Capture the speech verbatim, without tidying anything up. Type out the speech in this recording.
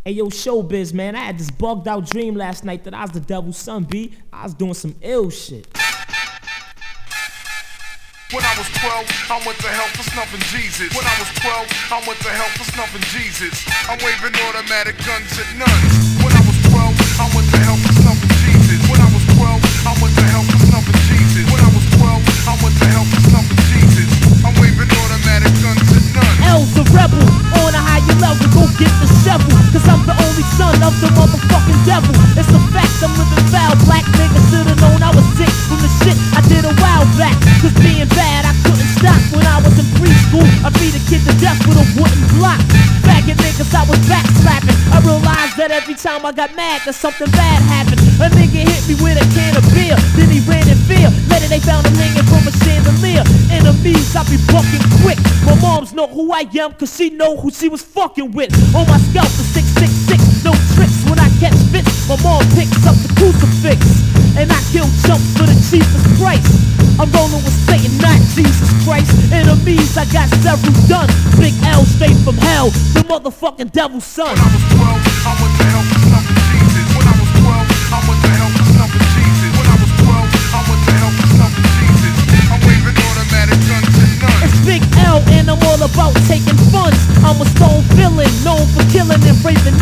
Hey yo, Showbiz, man, I had this bugged out dream last night that I was the devil's son, B. I was doing some ill shit. When I was twelve, I went to hell for snuffing Jesus. When I was twelve, I went to hell for snuffing Jesus. I'm waving automatic guns at nuns. When I was twelve, I went to hell for snuffing Jesus. When I was twelve, I went to hell for snuffing Jesus. When I was twelve, I went to hell for snuffing Jesus. I'm waving automatic guns at nuns. L's a rebel, on a higher level, go get the shovel. Cause I'm the only son of the motherfucking devil. It's a fact, I'm living foul. Black niggas should've known I was sick from the shit I did a while back. Cause being bad, I couldn't stop. When I was in preschool, I beat a kid to death with a wooden block. Faggot niggas, I was back slapping. I realized that every time I got mad, that something bad happened. A nigga hit me with a can of beer, then he ran in fear. Later they found him hanging from a chandelier. Enemies, I be bucking quick. My moms know who I am, cause she know who she was fucking with. On my scalp, the six six six, no tricks when I catch fits. My mom picks up the crucifix, and I kill chumps for the cheapest price. I'm rolling with Satan, not Jesus Christ. Enemies, I got several done. Big L straight from hell, the motherfucking devil's son. When I was twelve, I went to hell for snuffing Jesus. When I was twelve, I went to hell for snuffing Jesus. When I was twelve, I went to hell for snuffing Jesus. I'm waving automatic guns at nuns. It's Big L and I'm all about taking funds. I'm a stone villain, known for killing and raping